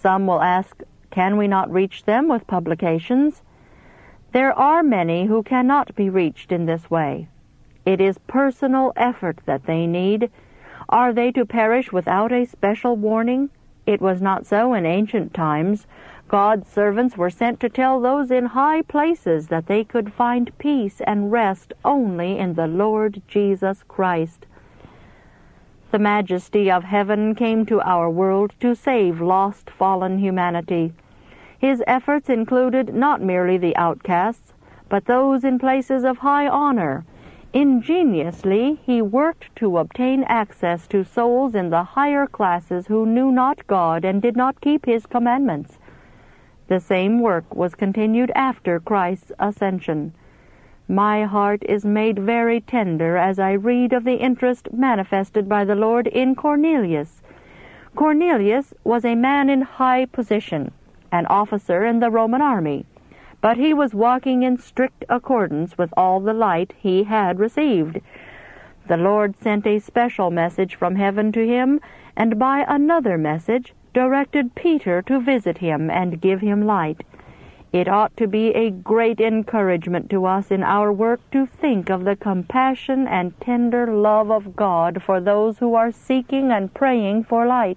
Some will ask, can we not reach them with publications? There are many who cannot be reached in this way. It is personal effort that they need. Are they to perish without a special warning? It was not so in ancient times. God's servants were sent to tell those in high places that they could find peace and rest only in the Lord Jesus Christ. The majesty of heaven came to our world to save lost, fallen humanity. His efforts included not merely the outcasts, but those in places of high honor. Ingeniously, he worked to obtain access to souls in the higher classes who knew not God and did not keep his commandments. The same work was continued after Christ's ascension. My heart is made very tender as I read of the interest manifested by the Lord in Cornelius. Cornelius was a man in high position, an officer in the Roman army, but he was walking in strict accordance with all the light he had received. The Lord sent a special message from heaven to him, and by another message directed Peter to visit him and give him light. It ought to be a great encouragement to us in our work to think of the compassion and tender love of God for those who are seeking and praying for light.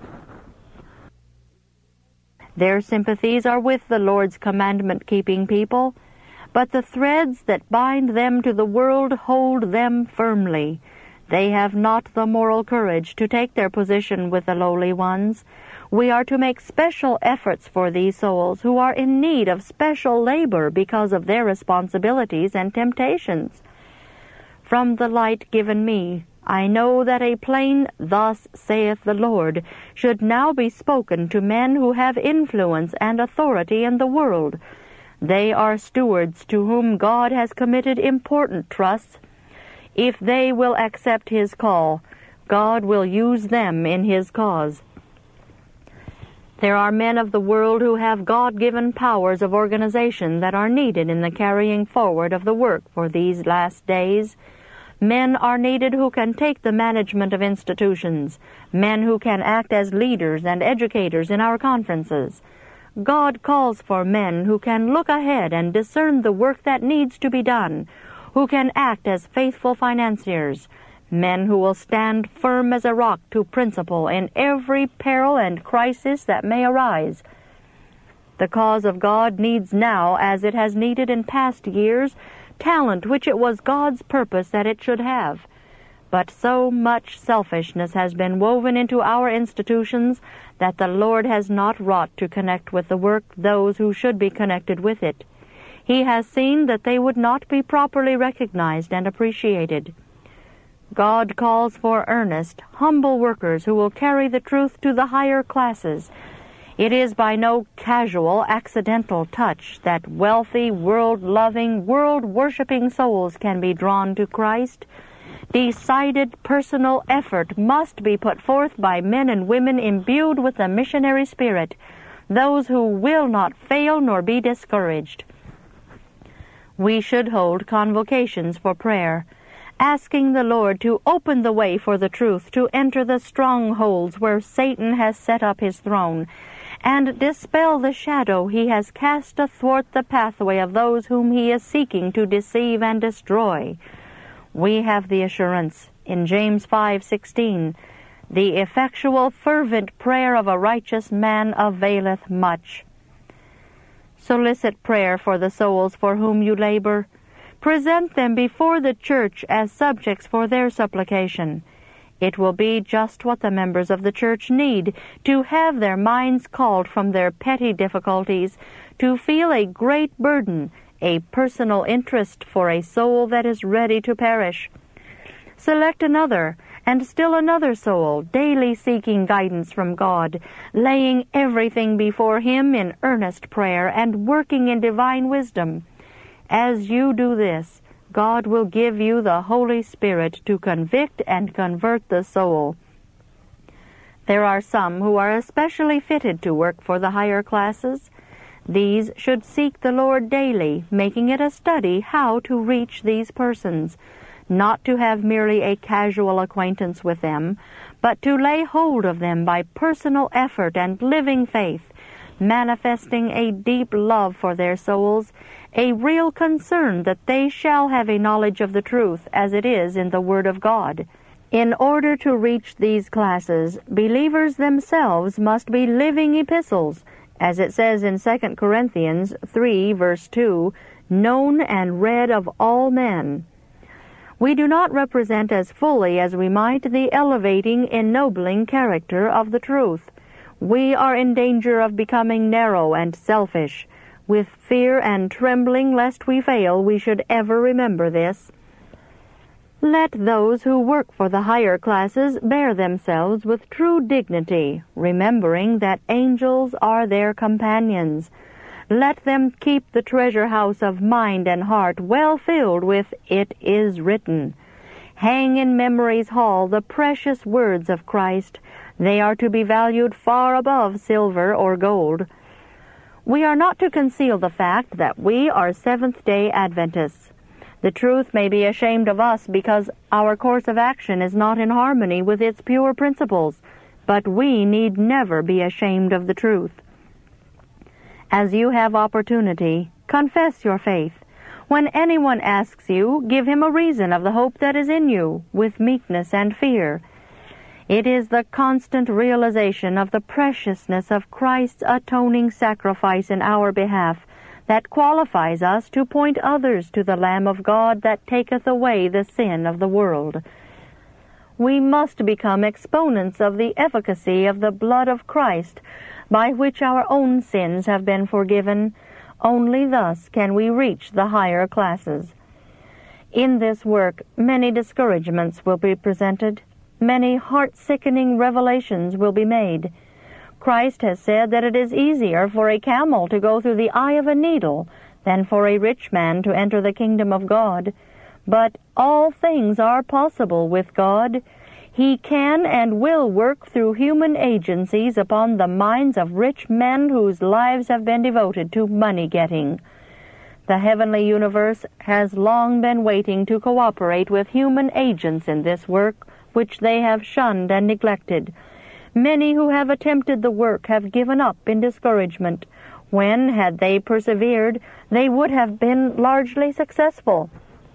Their sympathies are with the Lord's commandment-keeping people, but the threads that bind them to the world hold them firmly. They have not the moral courage to take their position with the lowly ones. We are to make special efforts for these souls who are in need of special labor because of their responsibilities and temptations. From the light given me, I know that a plain "Thus saith the Lord" should now be spoken to men who have influence and authority in the world. They are stewards to whom God has committed important trusts. If they will accept his call, God will use them in his cause. There are men of the world who have God-given powers of organization that are needed in the carrying forward of the work for these last days. Men are needed who can take the management of institutions, men who can act as leaders and educators in our conferences. God calls for men who can look ahead and discern the work that needs to be done, who can act as faithful financiers, men who will stand firm as a rock to principle in every peril and crisis that may arise. The cause of God needs now, as it has needed in past years, talent which it was God's purpose that it should have. But so much selfishness has been woven into our institutions that the Lord has not wrought to connect with the work those who should be connected with it. He has seen that they would not be properly recognized and appreciated. God calls for earnest, humble workers who will carry the truth to the higher classes. It is by no casual, accidental touch that wealthy, world-loving, world-worshipping souls can be drawn to Christ. Decided personal effort must be put forth by men and women imbued with the missionary spirit, those who will not fail nor be discouraged. We should hold convocations for prayer, asking the Lord to open the way for the truth to enter the strongholds where Satan has set up his throne, and dispel the shadow he has cast athwart the pathway of those whom he is seeking to deceive and destroy. We have the assurance in James 5:16, "The effectual fervent prayer of a righteous man availeth much." Solicit prayer for the souls for whom you labor. Present them before the church as subjects for their supplication. It will be just what the members of the church need, to have their minds called from their petty difficulties, to feel a great burden, a personal interest for a soul that is ready to perish. Select another, and still another soul, daily seeking guidance from God, laying everything before him in earnest prayer and working in divine wisdom. As you do this, God will give you the Holy Spirit to convict and convert the soul. There are some who are especially fitted to work for the higher classes. These should seek the Lord daily, making it a study how to reach these persons. not to have merely a casual acquaintance with them, but to lay hold of them by personal effort and living faith, manifesting a deep love for their souls, a real concern that they shall have a knowledge of the truth as it is in the Word of God. In order to reach these classes, believers themselves must be living epistles, as it says in 2 Corinthians 3, verse 2, known and read of all men. We do not represent as fully as we might the elevating, ennobling character of the truth. We are in danger of becoming narrow and selfish. With fear and trembling lest we fail, we should ever remember this. Let those who work for the higher classes bear themselves with true dignity, remembering that angels are their companions. Let them keep the treasure house of mind and heart well filled with "It is written." Hang in memory's hall the precious words of Christ. They are to be valued far above silver or gold. We are not to conceal the fact that we are Seventh-day Adventists. The truth may be ashamed of us because our course of action is not in harmony with its pure principles, but we need never be ashamed of the truth. As you have opportunity, confess your faith. When anyone asks you, give him a reason of the hope that is in you, with meekness and fear. It is the constant realization of the preciousness of Christ's atoning sacrifice in our behalf that qualifies us to point others to the Lamb of God that taketh away the sin of the world. We must become exponents of the efficacy of the blood of Christ, by which our own sins have been forgiven. Only thus can we reach the higher classes. In this work, many discouragements will be presented. Many heart-sickening revelations will be made. Christ has said that it is easier for a camel to go through the eye of a needle than for a rich man to enter the kingdom of God. But all things are possible with God. He can and will work through human agencies upon the minds of rich men whose lives have been devoted to money-getting. The heavenly universe has long been waiting to cooperate with human agents in this work, which they have shunned and neglected. Many who have attempted the work have given up in discouragement, when, had they persevered, they would have been largely successful.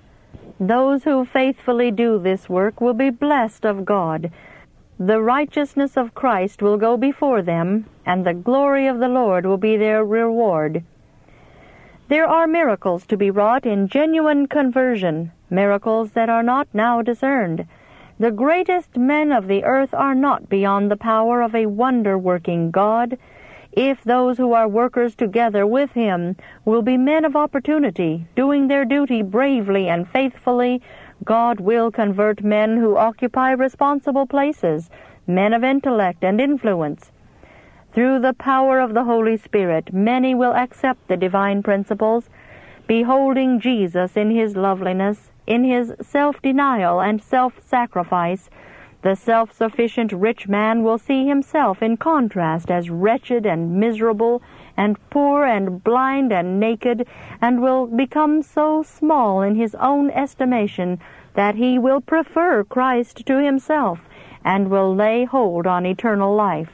Those who faithfully do this work will be blessed of God. The righteousness of Christ will go before them, and the glory of the Lord will be their reward. There are miracles to be wrought in genuine conversion, miracles that are not now discerned. The greatest men of the earth are not beyond the power of a wonder-working God. If those who are workers together with Him will be men of opportunity, doing their duty bravely and faithfully, God will convert men who occupy responsible places, men of intellect and influence. Through the power of the Holy Spirit, many will accept the divine principles, beholding Jesus in His loveliness, in His self-denial and self-sacrifice. The self-sufficient rich man will see himself in contrast as wretched and miserable and poor and blind and naked, and will become so small in his own estimation that he will prefer Christ to himself and will lay hold on eternal life.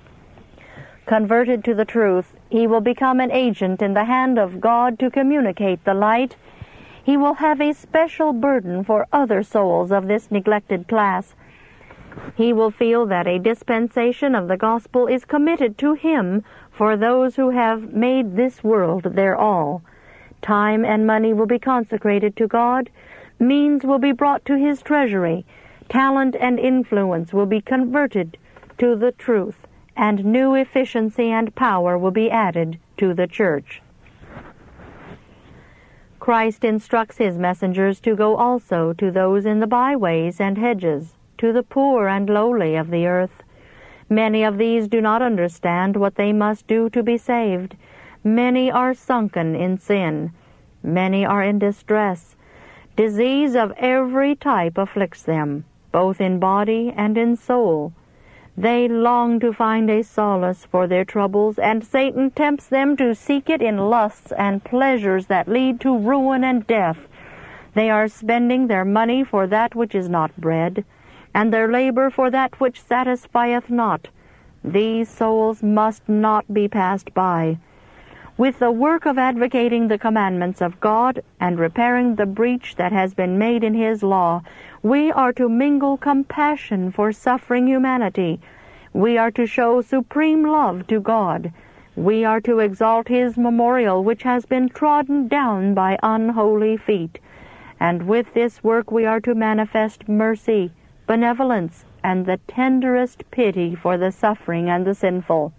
Converted to the truth, he will become an agent in the hand of God to communicate the light. He will have a special burden for other souls of this neglected class. He will feel that a dispensation of the gospel is committed to him for those who have made this world their all. Time and money will be consecrated to God. Means will be brought to His treasury. Talent and influence will be converted to the truth, and new efficiency and power will be added to the church. Christ instructs His messengers to go also to those in the byways and hedges, to the poor and lowly of the earth. Many of these do not understand what they must do to be saved. Many are sunken in sin. Many are in distress. Disease of every type afflicts them, both in body and in soul. They long to find a solace for their troubles, and Satan tempts them to seek it in lusts and pleasures that lead to ruin and death. They are spending their money for that which is not bread, and their labor for that which satisfieth not. These souls must not be passed by. With the work of advocating the commandments of God and repairing the breach that has been made in His law, we are to mingle compassion for suffering humanity. We are to show supreme love to God. We are to exalt His memorial which has been trodden down by unholy feet. And with this work we are to manifest mercy, benevolence, and the tenderest pity for the suffering and the sinful.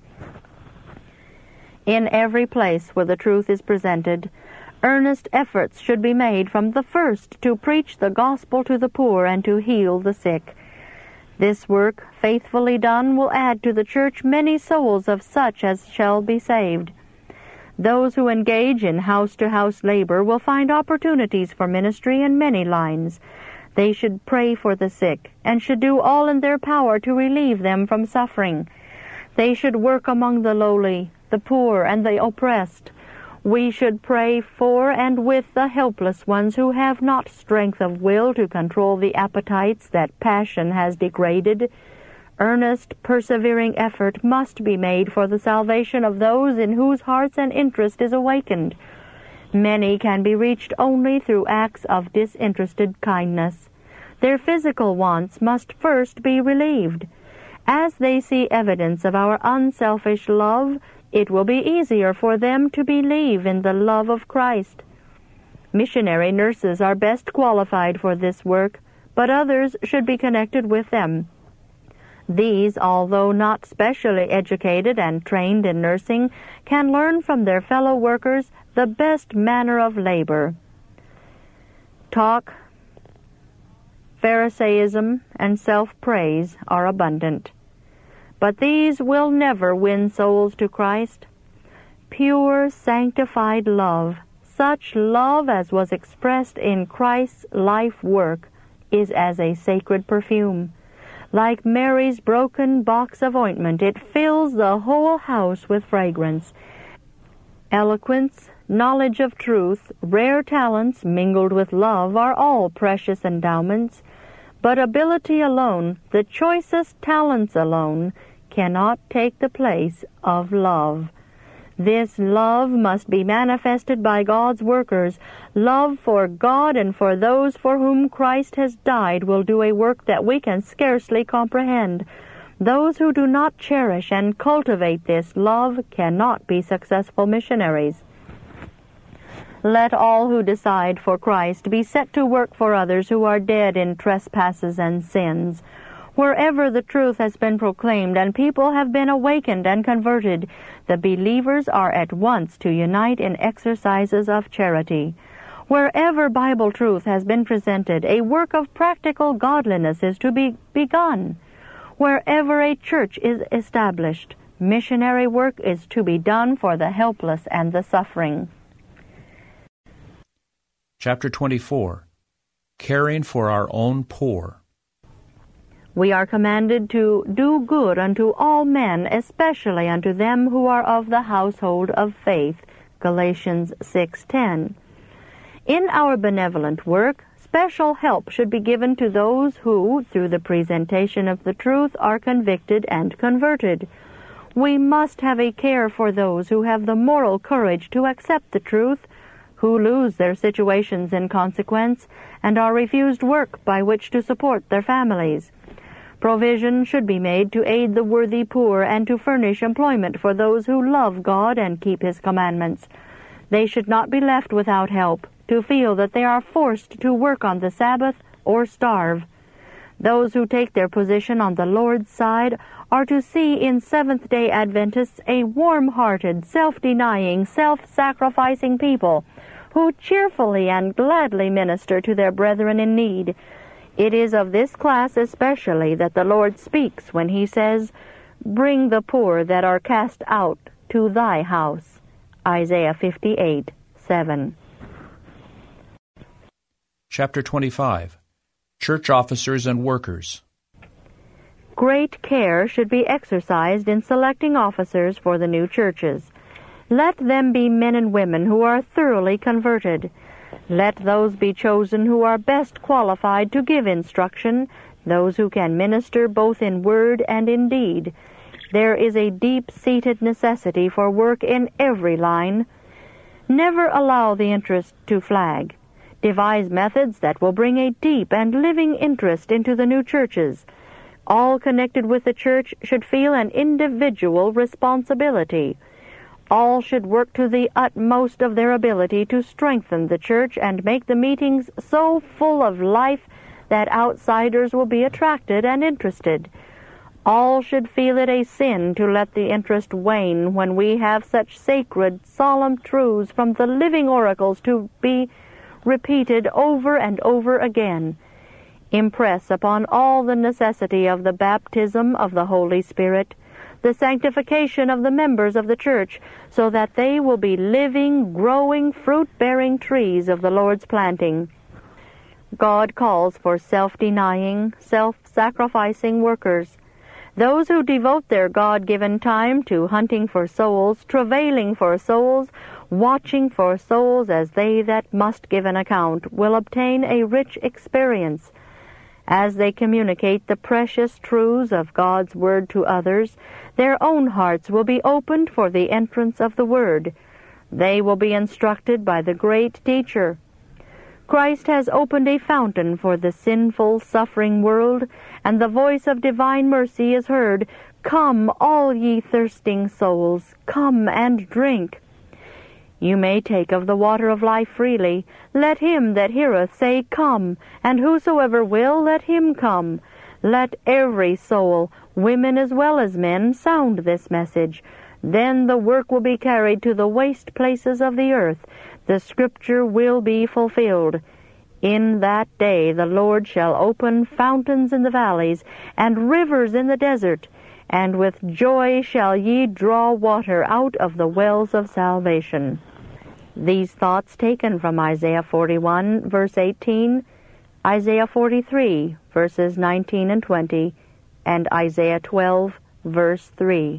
In every place where the truth is presented, earnest efforts should be made from the first to preach the gospel to the poor and to heal the sick. This work, faithfully done, will add to the church many souls of such as shall be saved. Those who engage in house-to-house labor will find opportunities for ministry in many lines. They should pray for the sick, and should do all in their power to relieve them from suffering. They should work among the lowly, the poor, and the oppressed. We should pray for and with the helpless ones who have not strength of will to control the appetites that passion has degraded. Earnest, persevering effort must be made for the salvation of those in whose hearts an interest is awakened. Many can be reached only through acts of disinterested kindness. Their physical wants must first be relieved. As they see evidence of our unselfish love, it will be easier for them to believe in the love of Christ. Missionary nurses are best qualified for this work, but others should be connected with them. These, although not specially educated and trained in nursing, can learn from their fellow workers the best manner of labor. Talk, Pharisaism, and self-praise are abundant, but these will never win souls to Christ. Pure, sanctified love, such love as was expressed in Christ's life work, is as a sacred perfume. Like Mary's broken box of ointment, it fills the whole house with fragrance. Eloquence, knowledge of truth, rare talents mingled with love are all precious endowments, but ability alone, the choicest talents alone, cannot take the place of love. This love must be manifested by God's workers. Love for God and for those for whom Christ has died will do a work that we can scarcely comprehend. Those who do not cherish and cultivate this love cannot be successful missionaries. Let all who decide for Christ be set to work for others who are dead in trespasses and sins. Wherever the truth has been proclaimed and people have been awakened and converted, the believers are at once to unite in exercises of charity. Wherever Bible truth has been presented, a work of practical godliness is to be begun. Wherever a church is established, missionary work is to be done for the helpless and the suffering. Chapter 24. Caring for our own poor. We are commanded to do good unto all men, especially unto them who are of the household of faith. Galatians 6:10. In our benevolent work, special help should be given to those who, through the presentation of the truth, are convicted and converted. We must have a care for those who have the moral courage to accept the truth, who lose their situations in consequence, and are refused work by which to support their families. Provision should be made to aid the worthy poor and to furnish employment for those who love God and keep His commandments. They should not be left without help, to feel that they are forced to work on the Sabbath or starve. Those who take their position on the Lord's side are to see in Seventh-day Adventists a warm-hearted, self-denying, self-sacrificing people who cheerfully and gladly minister to their brethren in need. It is of this class especially that the Lord speaks when He says, "Bring the poor that are cast out to thy house." Isaiah 58:7. Chapter 25. Church Officers and Workers. Great care should be exercised in selecting officers for the new churches. Let them be men and women who are thoroughly converted. Let those be chosen who are best qualified to give instruction, those who can minister both in word and in deed. There is a deep-seated necessity for work in every line. Never allow the interest to flag. Devise methods that will bring a deep and living interest into the new churches. All connected with the church should feel an individual responsibility. All should work to the utmost of their ability to strengthen the church and make the meetings so full of life that outsiders will be attracted and interested. All should feel it a sin to let the interest wane when we have such sacred, solemn truths from the living oracles to be repeated over and over again. Impress upon all the necessity of the baptism of the Holy Spirit, the sanctification of the members of the church, so that they will be living, growing, fruit-bearing trees of the Lord's planting. God calls for self-denying, self-sacrificing workers. Those who devote their God-given time to hunting for souls, travailing for souls, watching for souls as they that must give an account, will obtain a rich experience. As they communicate the precious truths of God's Word to others, their own hearts will be opened for the entrance of the Word. They will be instructed by the great Teacher. Christ has opened a fountain for the sinful, suffering world, and the voice of divine mercy is heard, "Come, all ye thirsting souls, come and drink." You may take of the water of life freely. Let him that heareth say, "Come," and whosoever will, let him come. Let every soul, women as well as men, sound this message. Then the work will be carried to the waste places of the earth. The Scripture will be fulfilled. In that day the Lord shall open fountains in the valleys, and rivers in the desert, and with joy shall ye draw water out of the wells of salvation. These thoughts taken from Isaiah 41, verse 18, Isaiah 43, verses 19 and 20, and Isaiah 12, verse 3.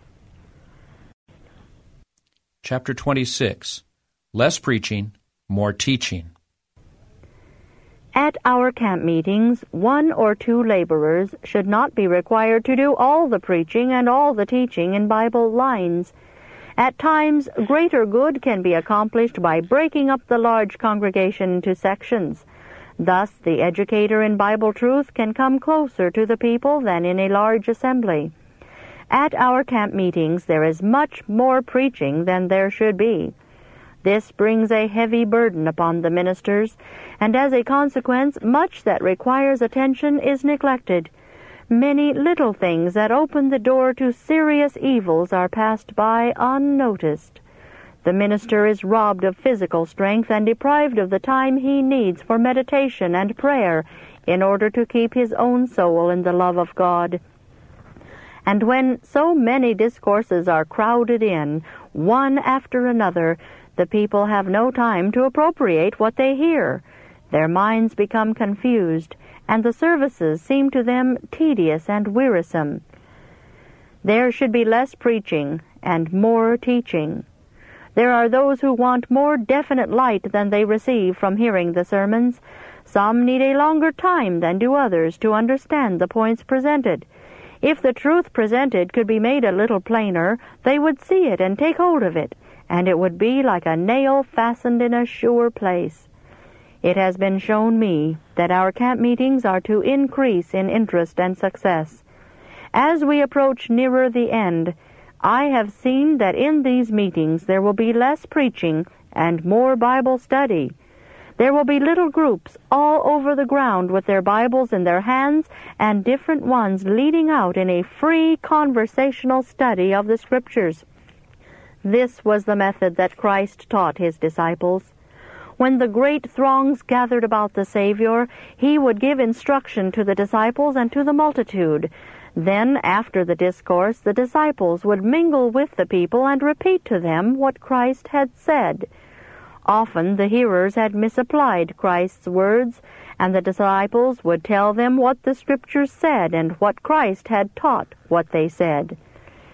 Chapter 26. Less preaching, more teaching. At our camp meetings, 1 or 2 laborers should not be required to do all the preaching and all the teaching in Bible lines. At times, greater good can be accomplished by breaking up the large congregation into sections. Thus, the educator in Bible truth can come closer to the people than in a large assembly. At our camp meetings, there is much more preaching than there should be. This brings a heavy burden upon the ministers, and as a consequence, much that requires attention is neglected. Many little things that open the door to serious evils are passed by unnoticed. The minister is robbed of physical strength and deprived of the time he needs for meditation and prayer in order to keep his own soul in the love of God. And when so many discourses are crowded in, one after another, the people have no time to appropriate what they hear. Their minds become confused, and the services seem to them tedious and wearisome. There should be less preaching and more teaching. There are those who want more definite light than they receive from hearing the sermons. Some need a longer time than do others to understand the points presented. If the truth presented could be made a little plainer, they would see it and take hold of it, and it would be like a nail fastened in a sure place. It has been shown me that our camp meetings are to increase in interest and success. As we approach nearer the end, I have seen that in these meetings there will be less preaching and more Bible study. There will be little groups all over the ground with their Bibles in their hands and different ones leading out in a free conversational study of the Scriptures. This was the method that Christ taught his disciples. When the great throngs gathered about the Savior, he would give instruction to the disciples and to the multitude. Then, after the discourse, the disciples would mingle with the people and repeat to them what Christ had said. Often the hearers had misapplied Christ's words, and the disciples would tell them what the Scriptures said and what Christ had taught what they said.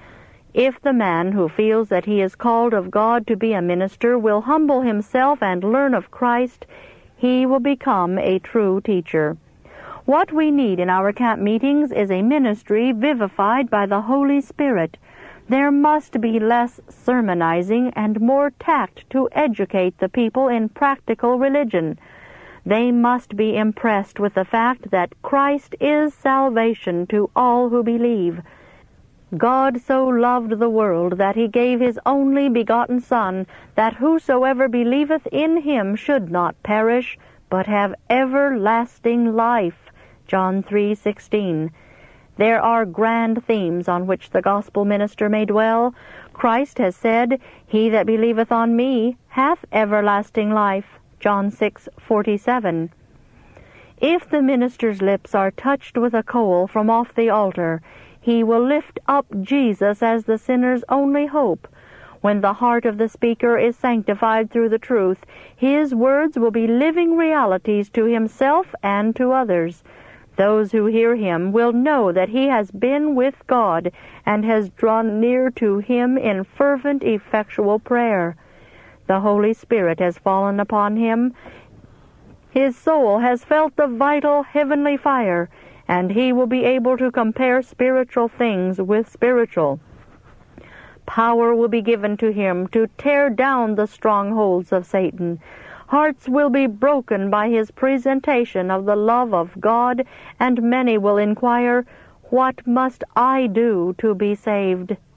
If the man who feels that he is called of God to be a minister will humble himself and learn of Christ, he will become a true teacher. What we need in our camp meetings is a ministry vivified by the Holy Spirit. There must be less sermonizing and more tact to educate the people in practical religion. They must be impressed with the fact that Christ is salvation to all who believe. God so loved the world that he gave his only begotten Son, that whosoever believeth in him should not perish, but have everlasting life. John 3:16. There are grand themes on which the gospel minister may dwell. Christ has said, "He that believeth on me hath everlasting life." John 6:47. If the minister's lips are touched with a coal from off the altar, he will lift up Jesus as the sinner's only hope. When the heart of the speaker is sanctified through the truth, his words will be living realities to himself and to others. Those who hear him will know that he has been with God and has drawn near to him in fervent, effectual prayer. The Holy Spirit has fallen upon him. His soul has felt the vital heavenly fire, and he will be able to compare spiritual things with spiritual. Power will be given to him to tear down the strongholds of Satan. Hearts will be broken by his presentation of the love of God, and many will inquire, "What must I do to be saved?"